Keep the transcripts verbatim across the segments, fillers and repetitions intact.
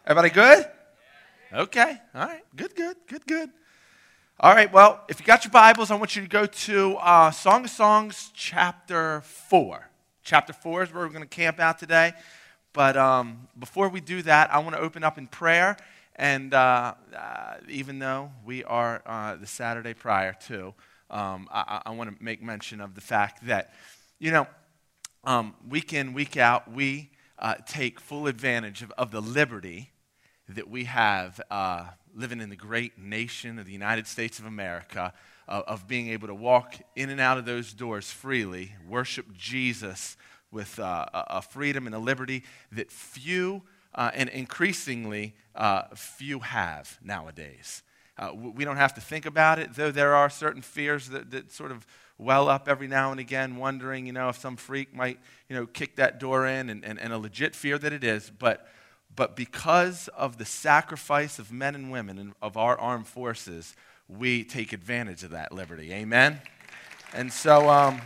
Everybody good? Okay. All right. Good, good, good, good. All right. Well, if you got your Bibles, I want you to go to uh, Song of Songs, chapter four. Chapter four is where we're going to camp out today. But um, before we do that, I want to open up in prayer. And uh, uh, even though we are uh, the Saturday prior to, um, I, I want to make mention of the fact that, you know, um, week in, week out, we uh, take full advantage of, of the liberty that we have uh, living in the great nation of the United States of America, uh, of being able to walk in and out of those doors freely, worship Jesus with uh, a freedom and a liberty that few uh, and increasingly uh, few have nowadays. Uh, we don't have to think about it, though there are certain fears that, that sort of well up every now and again, wondering, you know, if some freak might, you know, kick that door in, and, and, and a legit fear that it is. But But because of the sacrifice of men and women and of our armed forces, we take advantage of that liberty. Amen? And so um,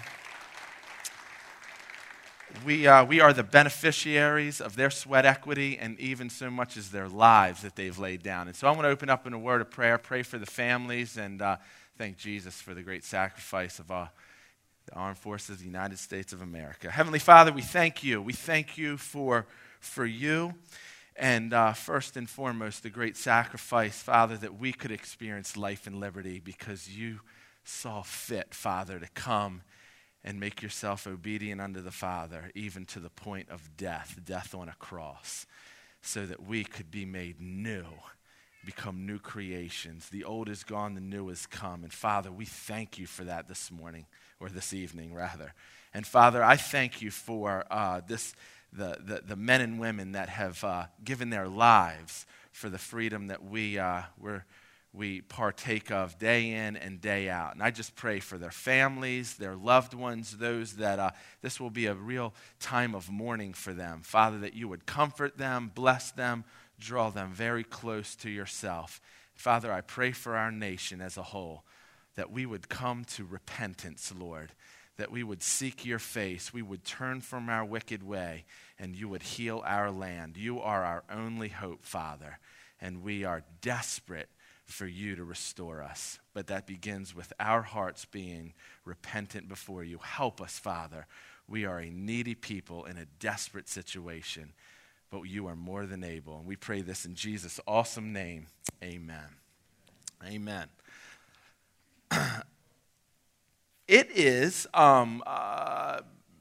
we, uh, we are the beneficiaries of their sweat equity and even so much as their lives that they've laid down. And so I want to open up in a word of prayer, pray for the families, and uh, thank Jesus for the great sacrifice of uh, the armed forces of the United States of America. Heavenly Father, we thank you. We thank you for, for you. And uh, first and foremost, the great sacrifice, Father, that we could experience life and liberty because you saw fit, Father, to come and make yourself obedient unto the Father, even to the point of death, death on a cross, so that we could be made new, become new creations. The old is gone, the new has come. And Father, we thank you for that this morning, or this evening, rather. And Father, I thank you for uh, this The, the, the men and women that have uh, given their lives for the freedom that we uh, we're, we partake of day in and day out. And I just pray for their families, their loved ones, those that uh, this will be a real time of mourning for them. Father, that you would comfort them, bless them, draw them very close to yourself. Father, I pray for our nation as a whole, that we would come to repentance, Lord, that we would seek your face, we would turn from our wicked way, and you would heal our land. You are our only hope, Father, and we are desperate for you to restore us. But that begins with our hearts being repentant before you. Help us, Father. We are a needy people in a desperate situation, but you are more than able. And we pray this in Jesus' awesome name. Amen. Amen. It is um, uh,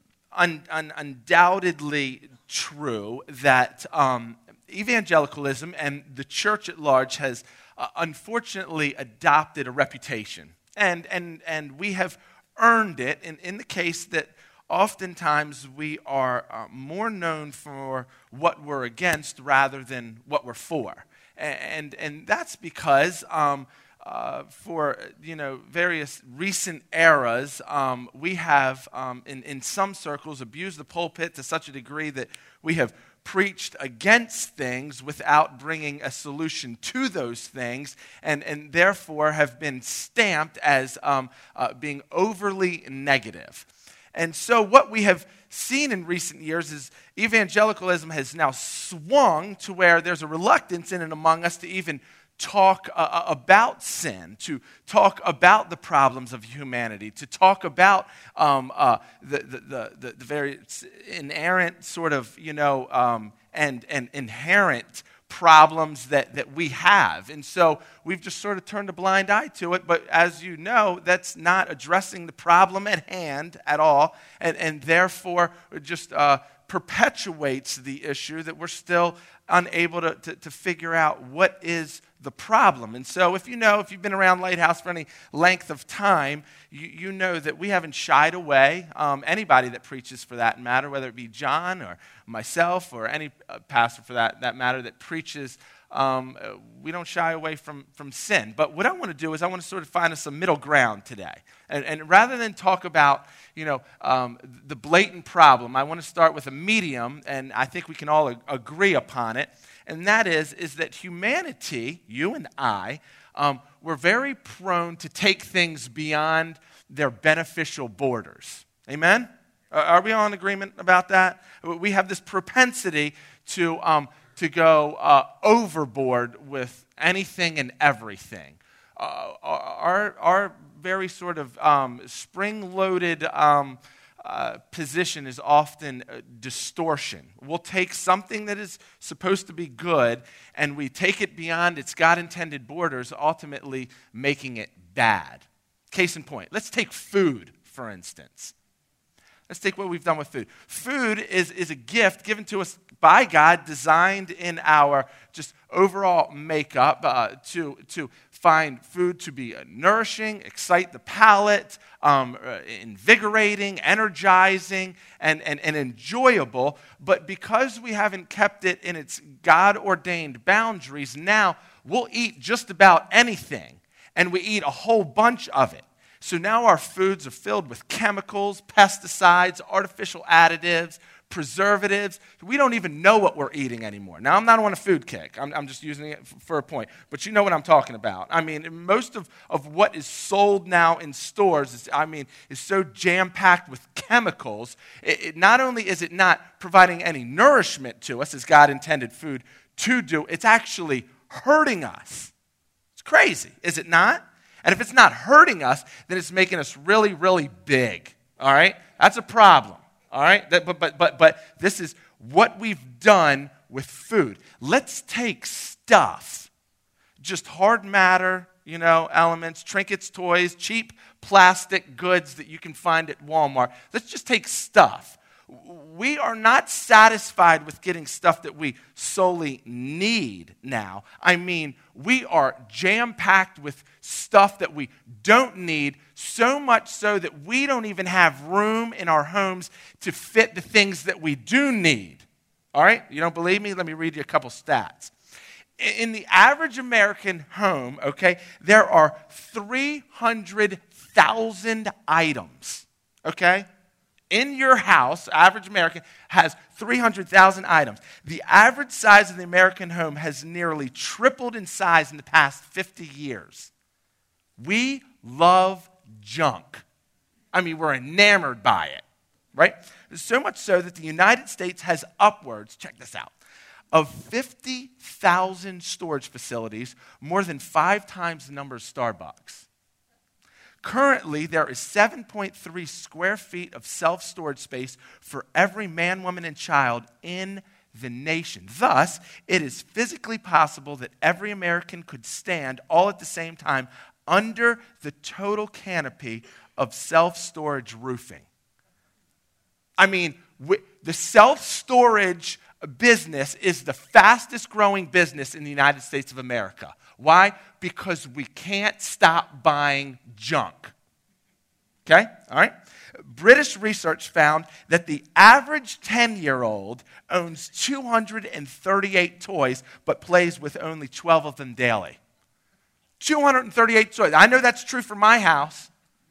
un- un- undoubtedly true that um, evangelicalism and the church at large has uh, unfortunately adopted a reputation. And, and, and we have earned it in, in the case that oftentimes we are uh, more known for what we're against rather than what we're for. And, and that's because Um, Uh, for, you know, various recent eras, um, we have, um, in, in some circles, abused the pulpit to such a degree that we have preached against things without bringing a solution to those things, and, and therefore have been stamped as um, uh, being overly negative. And so what we have seen in recent years is evangelicalism has now swung to where there's a reluctance in and among us to even talk uh, about sin, to talk about the problems of humanity, to talk about um, uh, the, the, the, the very inerrant sort of, you know, um, and, and inherent problems that, that we have. And so we've just sort of turned a blind eye to it, but as you know, that's not addressing the problem at hand at all, and, and therefore just uh, perpetuates the issue that we're still unable to, to, to figure out what is the problem. And so if you know, if you've been around Lighthouse for any length of time, you, you know that we haven't shied away, um, anybody that preaches for that matter, whether it be John or myself or any uh, pastor for that, that matter that preaches, um, uh, we don't shy away from, from sin. But what I want to do is I want to sort of find us a middle ground today. And, and rather than talk about, you know, um, the blatant problem, I want to start with a medium, and I think we can all ag- agree upon it. And that is, is that humanity, you and I, um, we're very prone to take things beyond their beneficial borders. Amen? Are we all in agreement about that? We have this propensity to um, to go uh, overboard with anything and everything. Uh, our, our very sort of um, spring-loaded um, uh, position is often uh, distortion. We'll take something that is supposed to be good and we take it beyond its God-intended borders, ultimately making it bad. Case in point, let's take food, for instance. Let's take what we've done with food. Food is, is a gift given to us by God, designed in our just overall makeup uh, to, to find food to be uh, nourishing, excite the palate, um, uh, invigorating, energizing, and, and, and enjoyable. But because we haven't kept it in its God-ordained boundaries, now we'll eat just about anything, and we eat a whole bunch of it. So now our foods are filled with chemicals, pesticides, artificial additives, preservatives. We don't even know what we're eating anymore. Now, I'm not on a food kick. I'm, I'm just using it f- for a point. But you know what I'm talking about. I mean, most of, of what is sold now in stores is, I mean, is so jam-packed with chemicals. It, it, not only is it not providing any nourishment to us, as God intended food to do, it's actually hurting us. It's crazy, is it not? And if it's not hurting us, then it's making us really, really big, all right? That's a problem, all right? That, but, but, but, but this is what we've done with food. Let's take stuff, just hard matter, you know, elements, trinkets, toys, cheap plastic goods that you can find at Walmart. Let's just take stuff. We are not satisfied with getting stuff that we solely need now. I mean, we are jam-packed with stuff that we don't need, so much so that we don't even have room in our homes to fit the things that we do need. All right? You don't believe me? Let me read you a couple stats. In the average American home, okay, there are three hundred thousand items, okay? In your house, average American has three hundred thousand items. The average size of the American home has nearly tripled in size in the past fifty years. We love junk. I mean, we're enamored by it, right? So much so that the United States has upwards, check this out, of fifty thousand storage facilities, more than five times the number of Starbucks. Currently, there is seven point three square feet of self-storage space for every man, woman, and child in the nation. Thus, it is physically possible that every American could stand all at the same time under the total canopy of self-storage roofing. I mean, the self-storage business is the fastest growing business in the United States of America. Why? Because we can't stop buying junk. Okay? All right? British research found that the average ten-year-old owns two hundred thirty-eight toys, but plays with only twelve of them daily. two hundred thirty-eight toys. I know that's true for my house.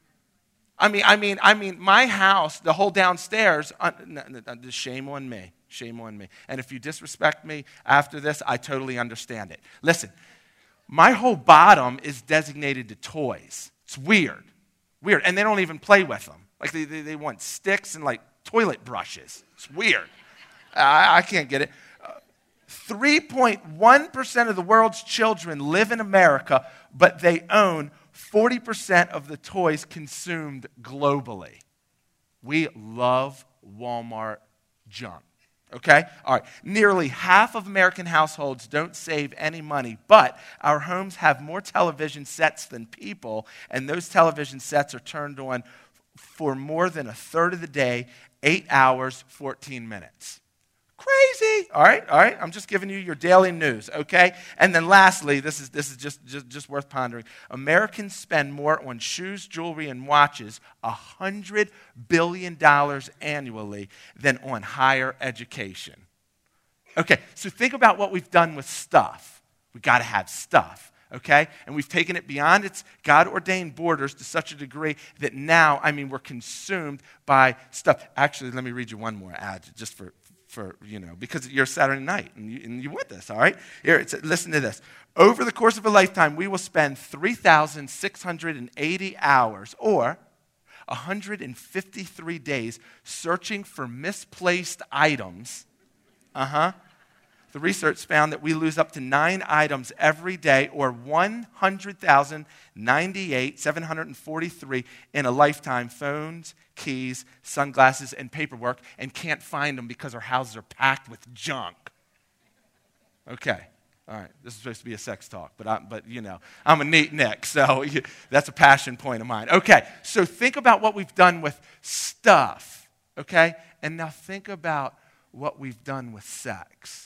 I mean, I mean, I mean, my house, the whole downstairs, uh, shame on me. Shame on me. And if you disrespect me after this, I totally understand it. Listen, my whole bottom is designated to toys. It's weird. Weird. And they don't even play with them. Like, they, they, they want sticks and, like, toilet brushes. It's weird. I, I can't get it. Uh, three point one percent of the world's children live in America, but they own forty percent of the toys consumed globally. We love Walmart junk. Okay? All right. Nearly half of American households don't save any money, but our homes have more television sets than people, and those television sets are turned on for more than a third of the day, eight hours, fourteen minutes. Crazy. All right, all right. I'm just giving you your daily news, okay? And then lastly, this is this is just, just, just worth pondering. Americans spend more on shoes, jewelry, and watches, one hundred billion dollars annually, than on higher education. Okay, so think about what we've done with stuff. We've got to have stuff, okay? And we've taken it beyond its God-ordained borders to such a degree that now, I mean, we're consumed by stuff. Actually, let me read you one more ad just for... For, you know, because you're Saturday night and, you, and you're with us, all right? Here, it's, listen to this. Over the course of a lifetime, we will spend three thousand six hundred eighty hours or one hundred fifty-three days searching for misplaced items. Uh-huh. The research found that we lose up to nine items every day, or one hundred thousand ninety-eight, seven hundred forty-three in a lifetime: phones, keys, sunglasses, and paperwork, and can't find them because our houses are packed with junk. Okay, all right, this is supposed to be a sex talk, but, I, but you know, I'm a neat Nick, so you, that's a passion point of mine. Okay, so think about what we've done with stuff, okay? And now think about what we've done with sex.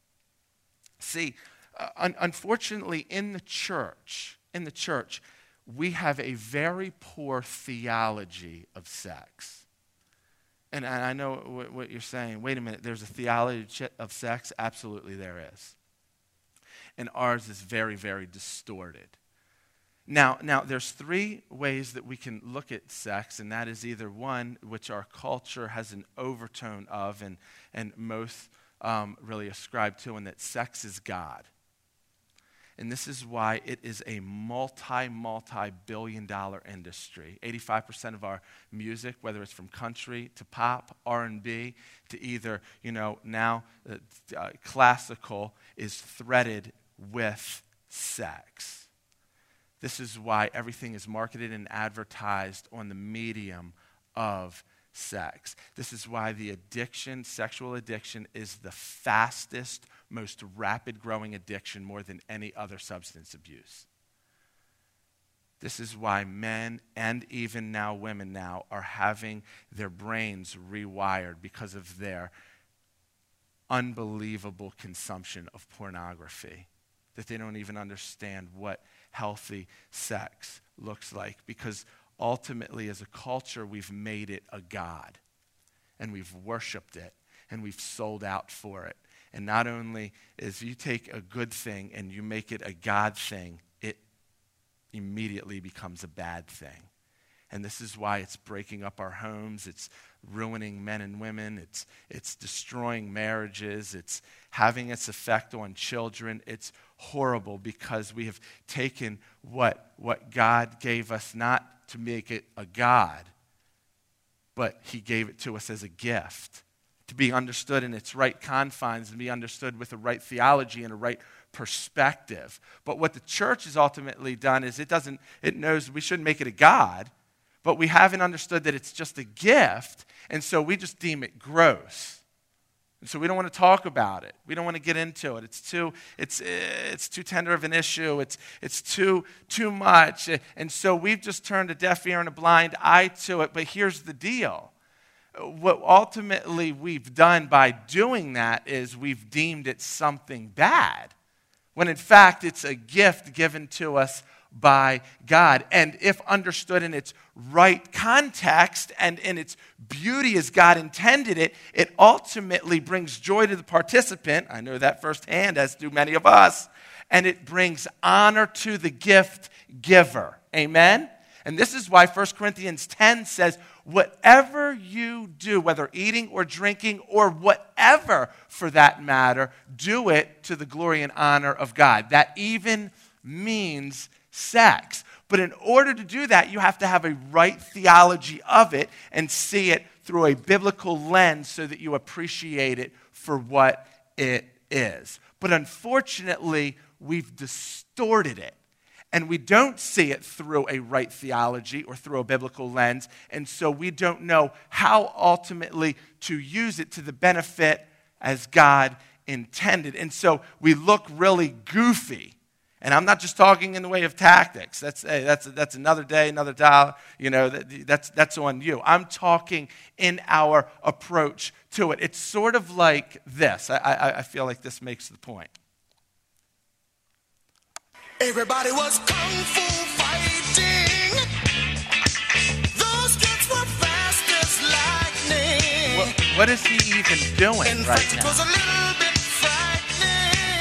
See, uh, un- unfortunately, in the church, in the church, we have a very poor theology of sex. And, and I know what, what you're saying. Wait a minute, there's a theology of sex? Absolutely there is. And ours is very, very distorted. Now, now, there's three ways that we can look at sex, and that is either one, which our culture has an overtone of, and, and most um, really ascribe to, and that sex is God. And this is why it is a multi, multi-billion dollar industry. eighty-five percent of our music, whether it's from country to pop, R and B, to either, you know, now uh, uh, classical, is threaded with sex. This is why everything is marketed and advertised on the medium of sex. This is why the addiction, sexual addiction, is the fastest, most rapid growing addiction, more than any other substance abuse. This is why men, and even now women now, are having their brains rewired because of their unbelievable consumption of pornography, that they don't even understand what healthy sex looks like, because ultimately as a culture we've made it a god, and we've worshiped it, and we've sold out for it. And not only is you take a good thing and you make it a God thing, it immediately becomes a bad thing. And this is why it's breaking up our homes, it's ruining men and women, it's it's destroying marriages, it's having its effect on children. It's horrible because we have taken what, what God gave us not to make it a God, but he gave it to us as a gift, to be understood in its right confines and be understood with a right theology and a right perspective. But what the church has ultimately done is it doesn't, it knows we shouldn't make it a God, but we haven't understood that it's just a gift, and so we just deem it gross. And so we don't want to talk about it. We don't want to get into it. It's too, it's, it's too tender of an issue. It's, it's too, too much. And so we've just turned a deaf ear and a blind eye to it. But here's the deal. What ultimately we've done by doing that is we've deemed it something bad, when in fact it's a gift given to us by God. And if understood in its right context and in its beauty as God intended it, it ultimately brings joy to the participant. I know that firsthand, as do many of us. And it brings honor to the gift giver. Amen? And this is why First Corinthians ten says, whatever you do, whether eating or drinking or whatever for that matter, do it to the glory and honor of God. That even means sex. But in order to do that, you have to have a right theology of it and see it through a biblical lens so that you appreciate it for what it is. But unfortunately, we've distorted it. And we don't see it through a right theology or through a biblical lens. And so we don't know how ultimately to use it to the benefit as God intended. And so we look really goofy. And I'm not just talking in the way of tactics. That's hey, that's that's another day, another dollar. You know, that, that's that's on you. I'm talking in our approach to it. It's sort of like this. I, I, I feel like this makes the point. Everybody was kung fu fighting. Those kids were fast as lightning. What, what is he even doing In right fact, now? it was a little bit frightening.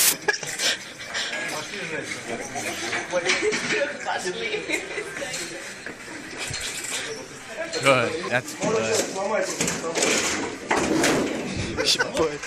Good. That's good.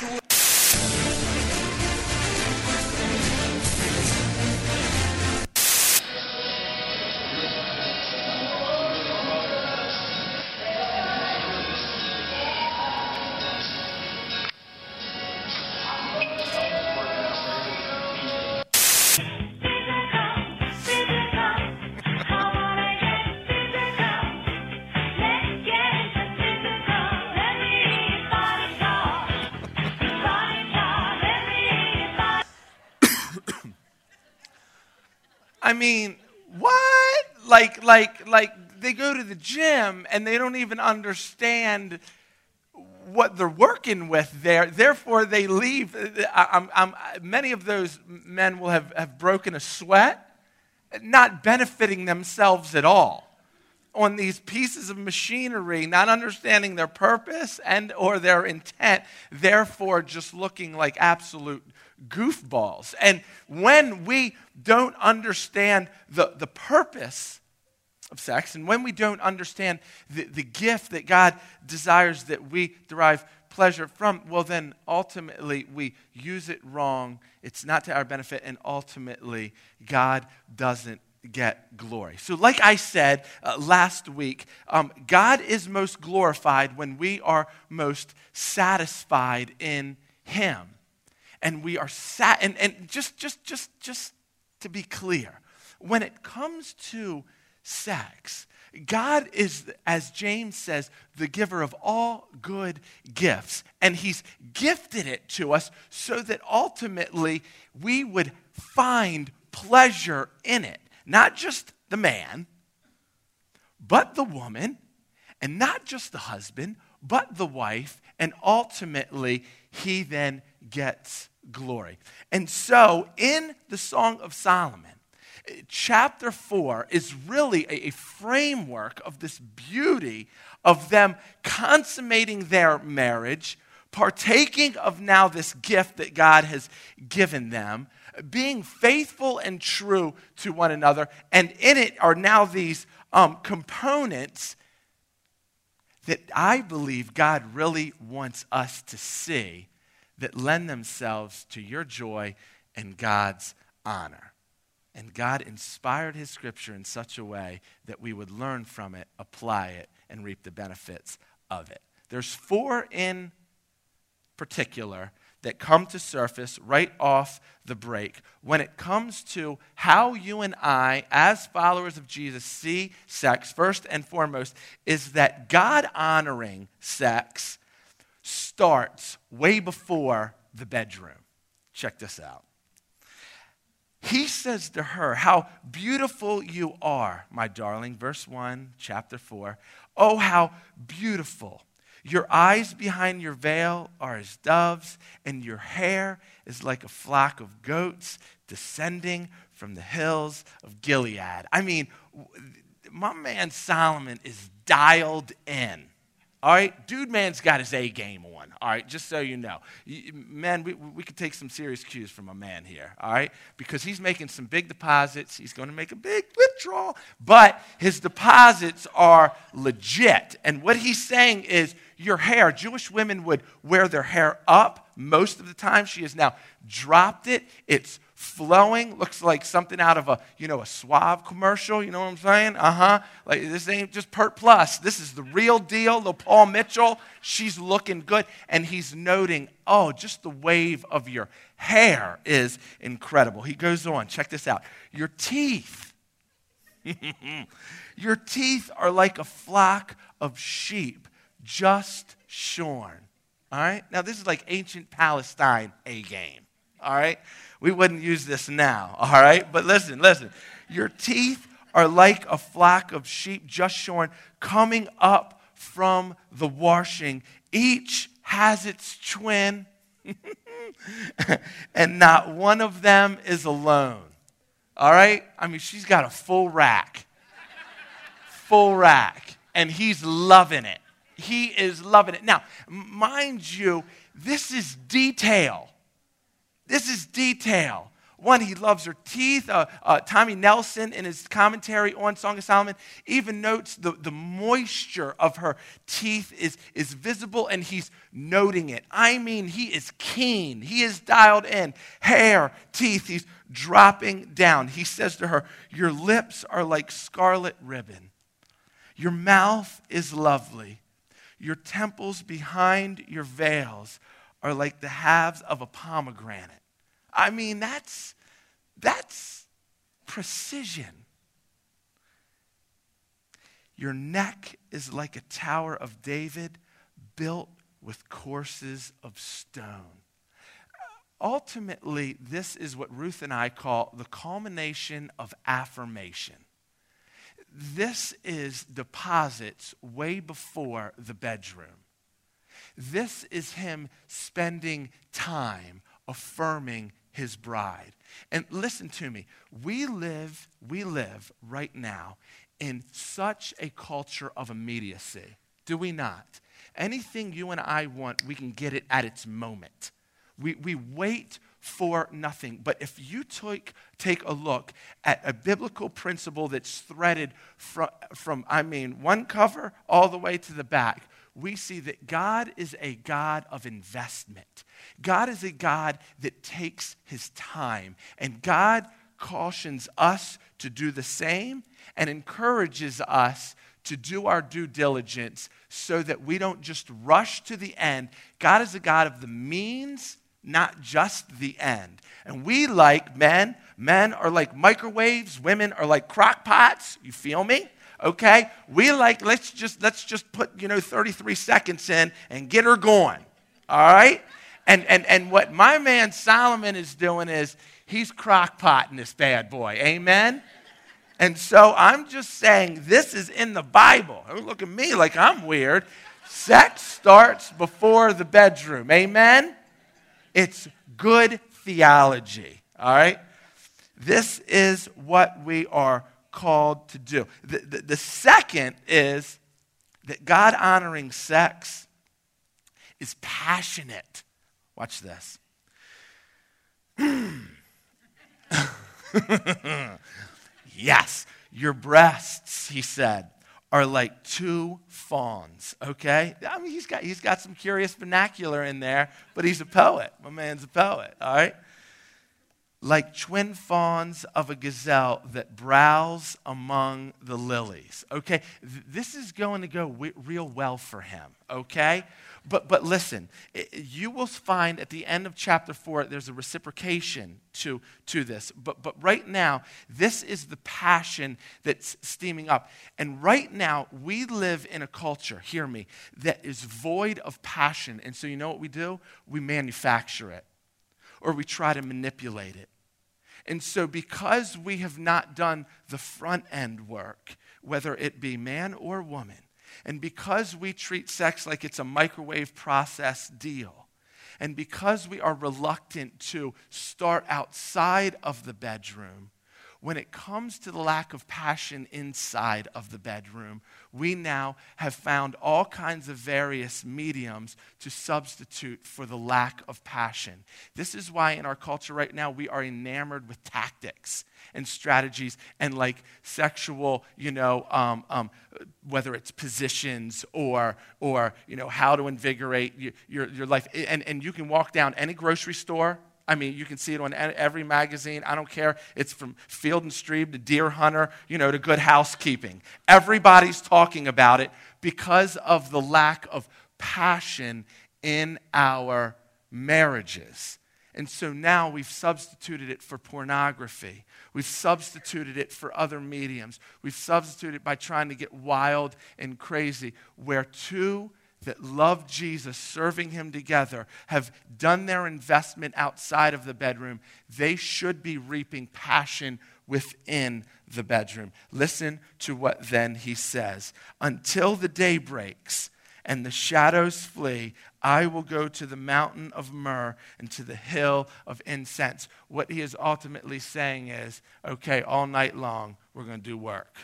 I mean, what? Like, like, like they go to the gym and they don't even understand what they're working with there. Therefore, they leave. I, I'm, I'm, many of those men will have, have broken a sweat, not benefiting themselves at all on these pieces of machinery, not understanding their purpose and or their intent, therefore just looking like absolute goofballs. And when we don't understand the, the purpose of sex, and when we don't understand the, the gift that God desires that we derive pleasure from, well then ultimately we use it wrong. It's not to our benefit, and ultimately God doesn't get glory. So like I said uh, last week, um, God is most glorified when we are most satisfied in Him. And we are sat and, and just just just just to be clear, when it comes to sex, God is, as James says, the giver of all good gifts. And He's gifted it to us so that ultimately we would find pleasure in it. Not just the man, but the woman, and not just the husband, but the wife, and ultimately he then gets glory. And so in the Song of Solomon, chapter four is really a, a framework of this beauty of them consummating their marriage, partaking of now this gift that God has given them, being faithful and true to one another. And in it are now these um, components that I believe God really wants us to see that lend themselves to your joy and God's honor. And God inspired His scripture in such a way that we would learn from it, apply it, and reap the benefits of it. There's four in particular that come to surface right off the break when it comes to how you and I, as followers of Jesus, see sex. First and foremost is that God-honoring sex starts way before the bedroom. Check this out. He says to her, "How beautiful you are, my darling." Verse one, chapter four. "Oh, how beautiful. Your eyes behind your veil are as doves, and your hair is like a flock of goats descending from the hills of Gilead." I mean, my man Solomon is dialed in. All right, dude man's got his A game on, all right, just so you know. Men, we, we could take some serious cues from a man here, all right, because he's making some big deposits. He's going to make a big withdrawal, but his deposits are legit. And what he's saying is your hair, Jewish women would wear their hair up most of the time. She has now dropped it. It's flowing, looks like something out of a, you know, a Suave commercial, you know what I'm saying? Uh-huh. Like, this ain't just Pert Plus. This is the real deal. The Paul Mitchell, she's looking good. And he's noting, oh, just the wave of your hair is incredible. He goes on, check this out. Your teeth, your teeth are like a flock of sheep just shorn. All right? Now, this is like ancient Palestine A game. All right? We wouldn't use this now, all right? But listen, listen. Your teeth are like a flock of sheep just shorn, coming up from the washing. Each has its twin, and not one of them is alone. All right? I mean, she's got a full rack. Full rack. And he's loving it. He is loving it. Now, mind you, this is detail. This is detail. One, he loves her teeth. Uh, uh, Tommy Nelson, in his commentary on Song of Solomon, even notes the, the moisture of her teeth is, is visible, and he's noting it. I mean, he is keen. He is dialed in. Hair, teeth, he's dropping down. He says to her, "Your lips are like scarlet ribbon. Your mouth is lovely. Your temples behind your veils are like the halves of a pomegranate." I mean, that's, that's precision. "Your neck is like a tower of David built with courses of stone." ultimately, this is what Ruth and I call the culmination of affirmation. This is deposits way before the bedroom. This is him spending time affirming his bride. And listen to me, we live, we live right now in such a culture of immediacy, do we not? Anything you and I want, we can get it at its moment. We, we wait for nothing. But if you take, take a look at a biblical principle that's threaded from, from, I mean, one cover all the way to the back, we see that God is a God of investment. God is a God that takes his time. And God cautions us to do the same and encourages us to do our due diligence so that we don't just rush to the end. God is a God of the means, not just the end. And we like men, men are like microwaves, women are like crock pots. You feel me? Okay? We like, let's just let's just put, you know, thirty-three seconds in and get her going. All right? And and and what my man Solomon is doing is he's crock potting this bad boy. Amen? And so I'm just saying this is in the Bible. Don't look at me like I'm weird. Sex starts before the bedroom. Amen? It's good theology. All right? This is what we are called to do. The, the, the second is that God-honoring sex is passionate. Watch this. Yes, your breasts, he said, are like two fawns, okay? I mean, he's got, he's got some curious vernacular in there, but he's a poet. My man's a poet, all right? Like twin fawns of a gazelle that browse among the lilies, okay? This is going to go w- real well for him, okay? But but listen, you will find at the end of chapter four, there's a reciprocation to, to this. But but right now, this is the passion that's steaming up. And right now, we live in a culture, hear me, that is void of passion. And so you know what we do? We manufacture it. Or we try to manipulate it. And so because we have not done the front end work, whether it be man or woman, and because we treat sex like it's a microwave process deal, and because we are reluctant to start outside of the bedroom, when it comes to the lack of passion inside of the bedroom, we now have found all kinds of various mediums to substitute for the lack of passion. This is why in our culture right now we are enamored with tactics and strategies and like sexual, you know, um, um, whether it's positions or, or you know, how to invigorate your, your, your life. And, and you can walk down any grocery store. I mean, you can see it on every magazine. I don't care. It's from Field and Stream to Deer Hunter, you know, to Good Housekeeping. Everybody's talking about it because of the lack of passion in our marriages. And so now we've substituted it for pornography. We've substituted it for other mediums. We've substituted it by trying to get wild and crazy, where two that love Jesus, serving him together, have done their investment outside of the bedroom, they should be reaping passion within the bedroom. Listen to what then he says. Until the day breaks and the shadows flee, I will go to the mountain of myrrh and to the hill of incense. What he is ultimately saying is, okay, all night long, we're going to do work.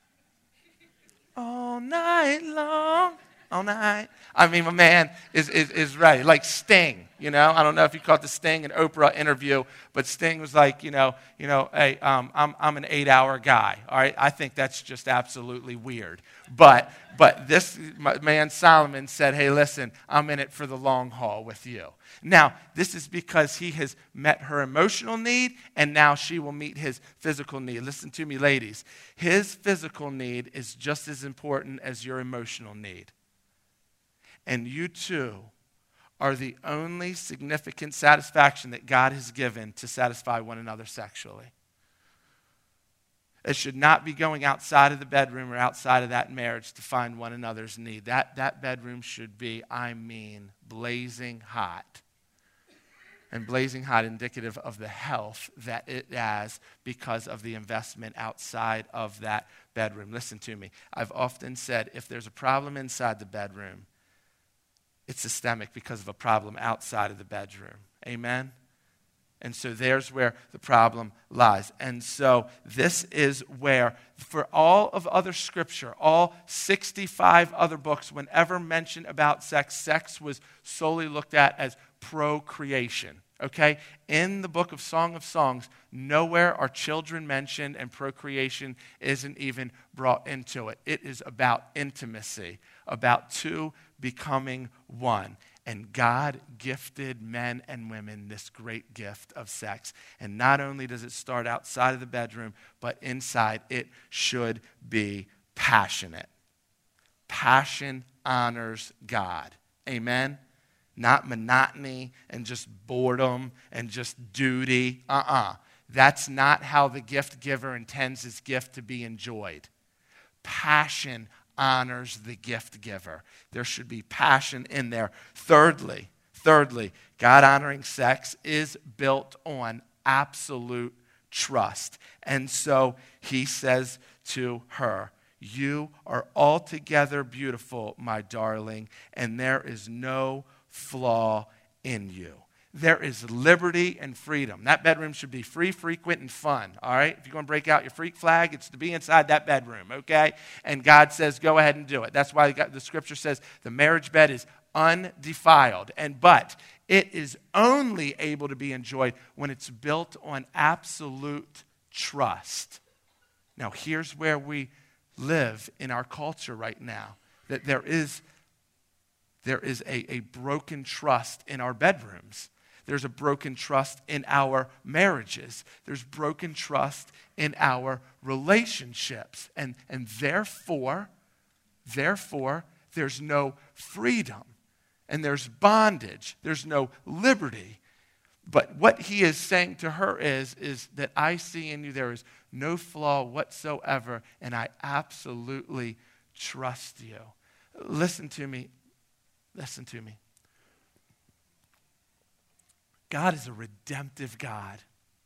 All night long. All night. I mean, my man is, is, is ready. Like Sting, you know. I don't know if you caught the Sting and Oprah interview, but Sting was like, you know, you know, hey, um, I'm I'm an eight-hour guy. All right, I think that's just absolutely weird. But but this man Solomon said, hey, listen, I'm in it for the long haul with you. Now, this is because he has met her emotional need, and now she will meet his physical need. Listen to me, ladies. His physical need is just as important as your emotional need. And you too are the only significant satisfaction that God has given to satisfy one another sexually. It should not be going outside of the bedroom or outside of that marriage to find one another's need. That, that bedroom should be, I mean, blazing hot. and blazing hot, indicative of the health that it has because of the investment outside of that bedroom. Listen to me. I've often said if there's a problem inside the bedroom, it's systemic because of a problem outside of the bedroom. Amen? And so there's where the problem lies. And so this is where, for all of other scripture, all sixty-five other books, whenever mentioned about sex, sex was solely looked at as procreation. Okay? In the book of Song of Songs, nowhere are children mentioned and procreation isn't even brought into it. It is about intimacy, about two becoming one. And God gifted men and women this great gift of sex. And not only does it start outside of the bedroom, but inside it should be passionate. Passion honors God. Amen? Not monotony and just boredom and just duty. Uh-uh. That's not how the gift giver intends his gift to be enjoyed. Passion honors the gift giver. There should be passion in there. Thirdly, thirdly, God honoring sex is built on absolute trust. And so he says to her, "You are altogether beautiful, my darling, and there is no flaw in you." There is liberty and freedom. That bedroom should be free, frequent, and fun, all right? If you're going to break out your freak flag, it's to be inside that bedroom, okay? And God says, go ahead and do it. That's why the scripture says the marriage bed is undefiled. And but it is only able to be enjoyed when it's built on absolute trust. Now, here's where we live in our culture right now, that there is, there is a, a broken trust in our bedrooms. There's a broken trust in our marriages. There's broken trust in our relationships. And, and therefore, therefore, there's no freedom. And there's bondage. There's no liberty. But what he is saying to her is, is that I see in you there is no flaw whatsoever, and I absolutely trust you. Listen to me. Listen to me. God is a redemptive God.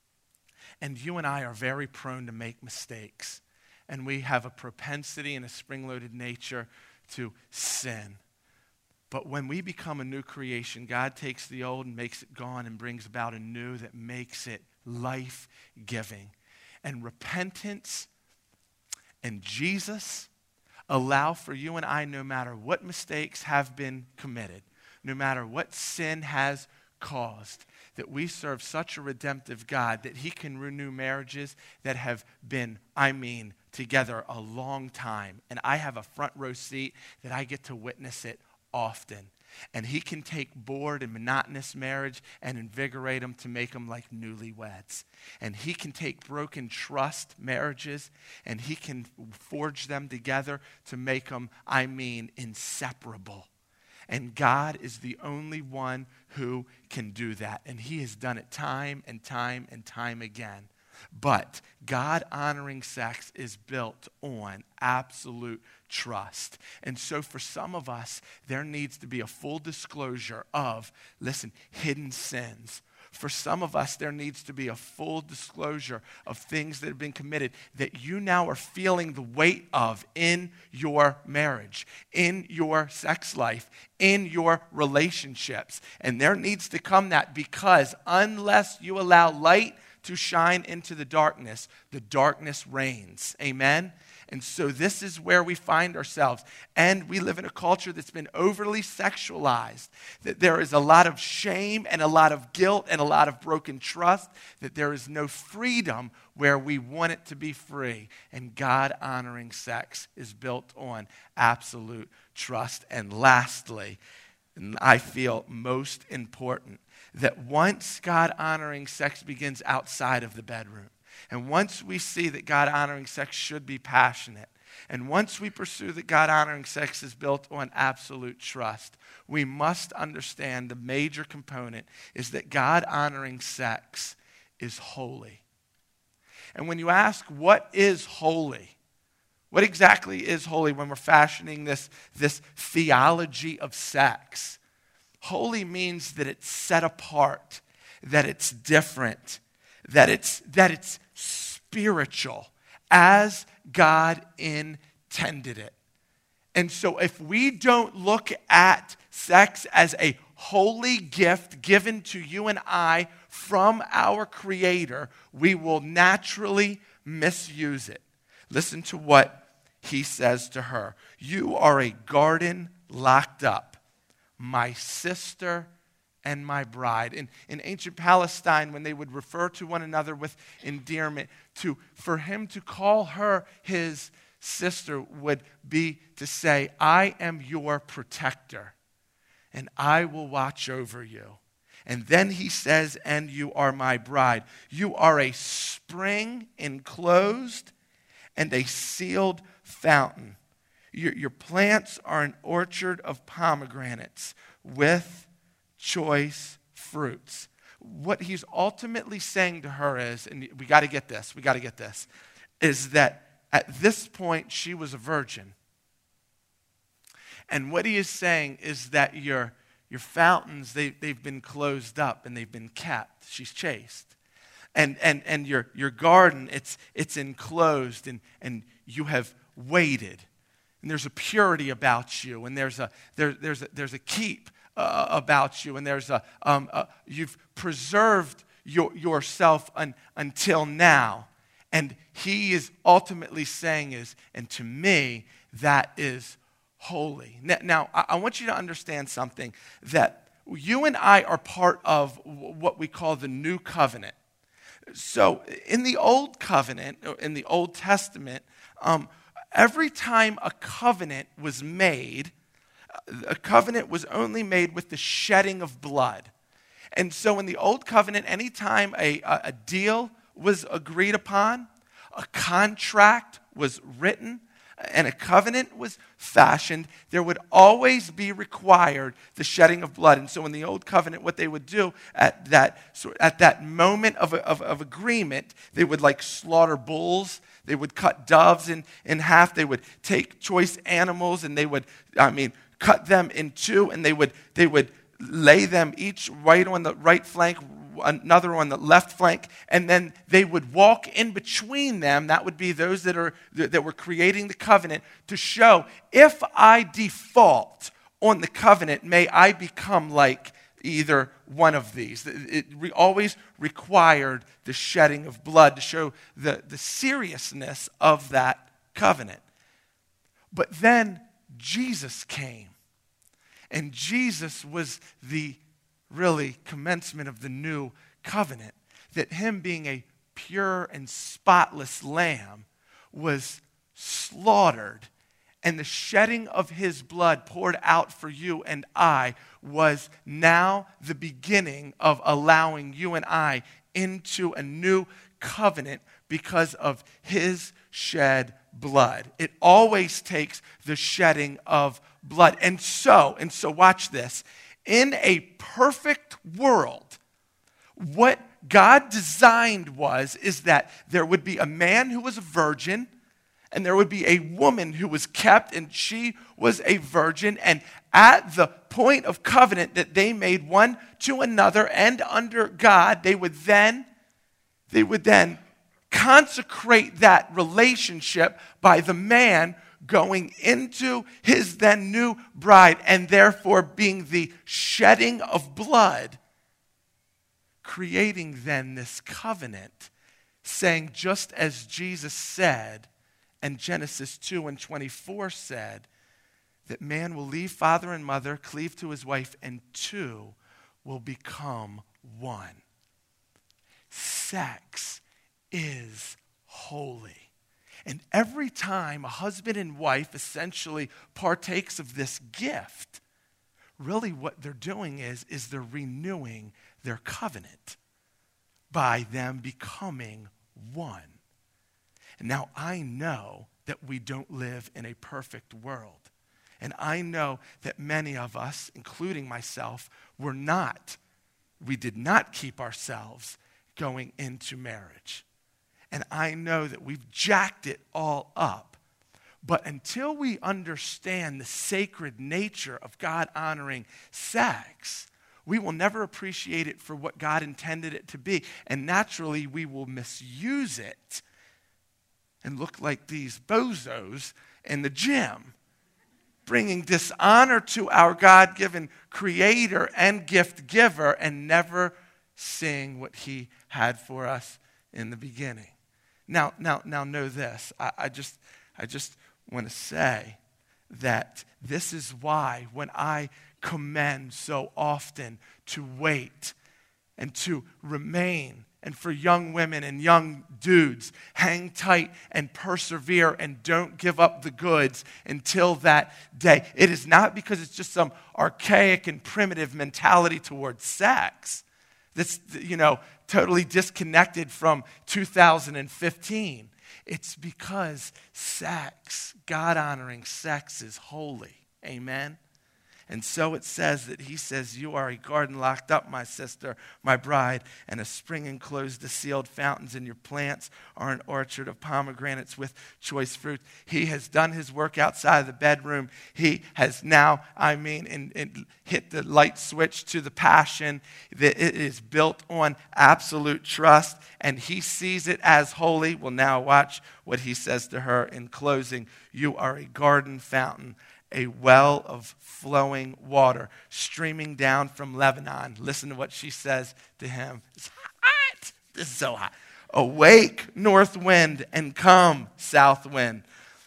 And you and I are very prone to make mistakes. And we have a propensity and a spring-loaded nature to sin. But when we become a new creation, God takes the old and makes it gone and brings about a new that makes it life-giving. And repentance and Jesus allow for you and I, no matter what mistakes have been committed, no matter what sin has caused, that we serve such a redemptive God that he can renew marriages that have been, I mean, together a long time. And I have a front row seat that I get to witness it often. And he can take bored and monotonous marriage and invigorate them to make them like newlyweds. And he can take broken trust marriages and he can forge them together to make them, I mean, inseparable. And God is the only one who can do that. And he has done it time and time and time again. But God-honoring sex is built on absolute trust. And so for some of us, there needs to be a full disclosure of, listen, hidden sins. For some of us, there needs to be a full disclosure of things that have been committed that you now are feeling the weight of in your marriage, in your sex life, in your relationships. And there needs to come that, because unless you allow light to shine into the darkness, the darkness reigns. Amen? And so this is where we find ourselves. And we live in a culture that's been overly sexualized, that there is a lot of shame and a lot of guilt and a lot of broken trust, that there is no freedom where we want it to be free. And God-honoring sex is built on absolute trust. And lastly, and I feel most important, that once God-honoring sex begins outside of the bedroom, and once we see that God-honoring sex should be passionate, and once we pursue that God-honoring sex is built on absolute trust, we must understand the major component is that God-honoring sex is holy. And when you ask, what is holy? What exactly is holy when we're fashioning this, this theology of sex? Holy means that it's set apart, that it's different, that it's, that it's spiritual, as God intended it. And so if we don't look at sex as a holy gift given to you and I from our Creator, we will naturally misuse it. Listen to what he says to her. You are a garden locked up, my sister and my bride. In, in ancient Palestine, when they would refer to one another with endearment, to, for him to call her his sister would be to say, I am your protector, and I will watch over you. And then he says, and you are my bride. You are a spring enclosed and a sealed fountain. Your, your plants are an orchard of pomegranates with choice fruits. What he's ultimately saying to her is, and we got to get this, we got to get this, is that at this point she was a virgin. And what he is saying is that your, your fountains, they, they've been closed up and they've been kept. She's chaste. And, and, and your, your garden, it's, it's enclosed and, and you have waited. And there's a purity about you, and there's a, there, there's a, there's a keep uh, about you, and there's a, um, a you've preserved your, yourself un, until now. And he is ultimately saying is, and to me, that is holy. Now, I want you to understand something, that you and I are part of what we call the new covenant. So in the old covenant, in the Old Testament, um, every time a covenant was made, a covenant was only made with the shedding of blood. And so in the old covenant, anytime a, a deal was agreed upon, a contract was written, and a covenant was fashioned, there would always be required the shedding of blood. And so in the old covenant, what they would do at that, at that moment of, of, of agreement, they would like slaughter bulls, they would cut doves in, in half, they would take choice animals and they would, I mean, cut them in two, and they would they would lay them each right on the right flank, another on the left flank, and then they would walk in between them. That would be those that are that were creating the covenant, to show, if I default on the covenant, may I become like either one of these. It re- always required the shedding of blood to show the, the seriousness of that covenant. But then Jesus came, and Jesus was the really commencement of the new covenant, that him being a pure and spotless lamb was slaughtered, and the shedding of his blood poured out for you and I was now the beginning of allowing you and I into a new covenant because of his shed blood. It always takes the shedding of blood. And so, and so watch this. In a perfect world, what God designed was, is that there would be a man who was a virgin, and there would be a woman who was kept, and she was a virgin. And at the point of covenant that they made one to another and under God, they would then, they would then consecrate that relationship by the man going into his then new bride, and therefore being the shedding of blood, creating then this covenant, saying, just as Jesus said, and Genesis two and twenty-four said, that man will leave father and mother, cleave to his wife, and two will become one. Sex is holy. And every time a husband and wife essentially partakes of this gift, really what they're doing is, is they're renewing their covenant by them becoming one. And now I know that we don't live in a perfect world. And I know that many of us, including myself, were not, we did not keep ourselves going into marriage. And I know that we've jacked it all up. But until we understand the sacred nature of God-honoring sex, we will never appreciate it for what God intended it to be. And naturally, we will misuse it and look like these bozos in the gym, bringing dishonor to our God-given creator and gift giver and never seeing what he had for us in the beginning. Now, now, now know this. I, I just, I just want to say that this is why when I commend so often to wait and to remain, and for young women and young dudes, hang tight and persevere and don't give up the goods until that day. It is not because it's just some archaic and primitive mentality towards sex that's, you know, totally disconnected from two thousand fifteen. It's because sex, God-honoring sex, is holy. Amen? And so it says that he says, you are a garden locked up, my sister, my bride, and a spring enclosed the sealed fountains, and your plants are an orchard of pomegranates with choice fruit. He has done his work outside of the bedroom. He has now, I mean, in, in, hit the light switch to the passion. That it is built on absolute trust, and he sees it as holy. Well, now watch what he says to her in closing. You are a garden fountain, a well of flowing water streaming down from Lebanon. Listen to what she says to him. It's hot. This is so hot. Awake, north wind, and come, south wind.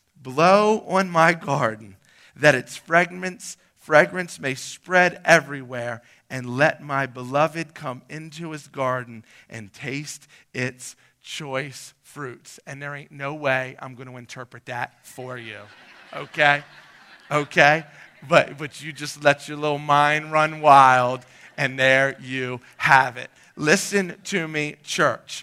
Blow on my garden, that its fragrance, fragrance may spread everywhere, and let my beloved come into his garden and taste its choice fruits. And there ain't no way I'm going to interpret that for you. Okay? Okay? But but you just let your little mind run wild, and there you have it. Listen to me, church.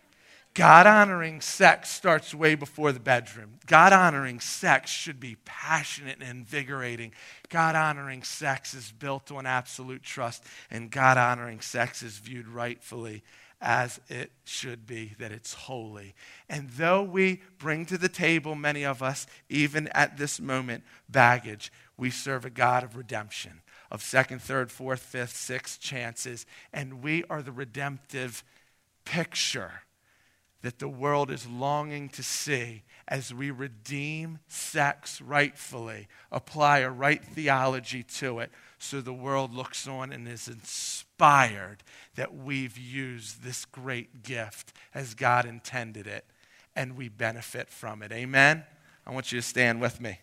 God-honoring sex starts way before the bedroom. God-honoring sex should be passionate and invigorating. God-honoring sex is built on absolute trust, and God-honoring sex is viewed rightfully as it should be, that it's holy. And though we bring to the table, many of us, even at this moment, baggage, we serve a God of redemption, of second, third, fourth, fifth, sixth chances, and we are the redemptive picture that the world is longing to see as we redeem sex rightfully, apply a right theology to it, so the world looks on and is inspired that we've used this great gift as God intended it, and we benefit from it. Amen? I want you to stand with me.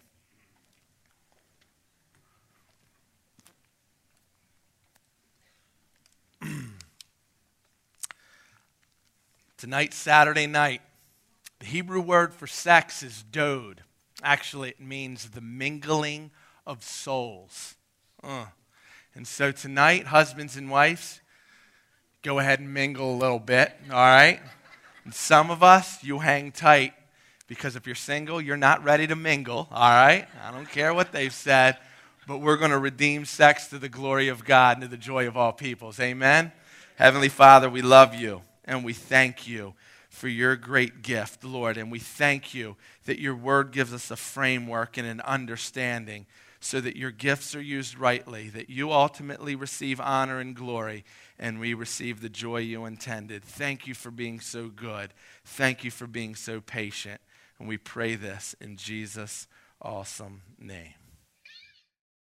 Tonight's Saturday night. The Hebrew word for sex is dode. Actually, it means the mingling of souls. Uh. And so tonight, husbands and wives, go ahead and mingle a little bit, all right? And some of us, you hang tight, because if you're single, you're not ready to mingle, all right? I don't care what they've said, but we're going to redeem sex to the glory of God and to the joy of all peoples. Amen? Heavenly Father, we love you. And we thank you for your great gift, Lord. And we thank you that your word gives us a framework and an understanding so that your gifts are used rightly, that you ultimately receive honor and glory, and we receive the joy you intended. Thank you for being so good. Thank you for being so patient. And we pray this in Jesus' awesome name.